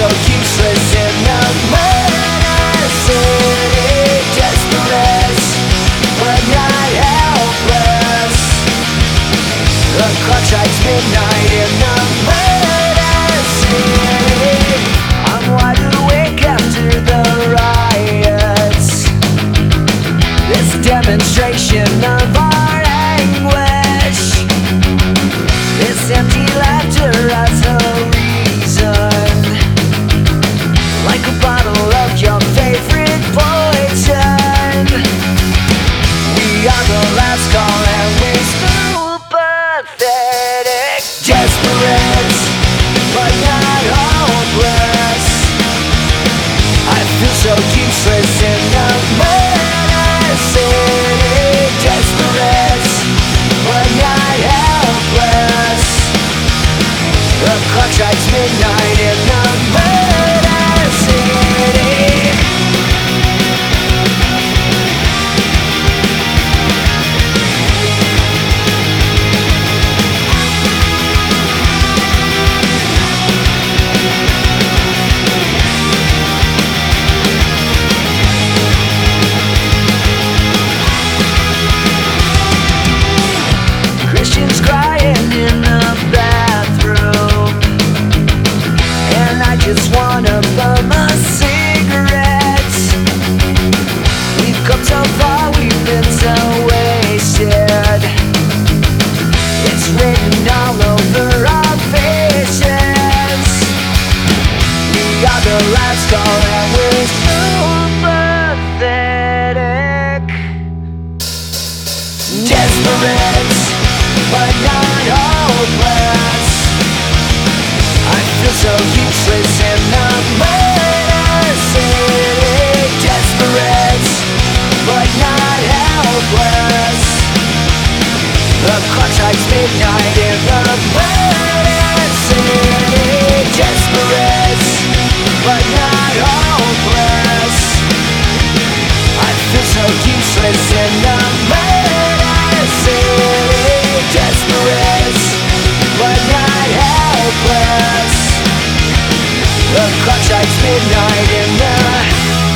so useless in the murder city. Desperate, but not helpless. The clock strikes midnight in the murder city. I'm wide awake after the riots. This demonstration of our anguish. This empty laughter has a reason. Like a bottle of your favorite poison. We are the last call and we're so pathetic. Desperate, but not hopeless. I feel so useless in the murder city. Desperate, but not helpless. The clock strikes midnight in the murder city. Christians crying in the bathroom, and I just wanna bum a cigarette. We've come so far, we've been so wasted. It's written all over our faces. We are the last call and we're so pathetic. Desperate, but not hopeless. I feel so useless in the murder city. Desperate, but not helpless. The clock strikes midnight in the murder city. Desperate, but not hopeless. I feel so useless in the murder city. Desperate, but not helpless. The clock strikes midnight in the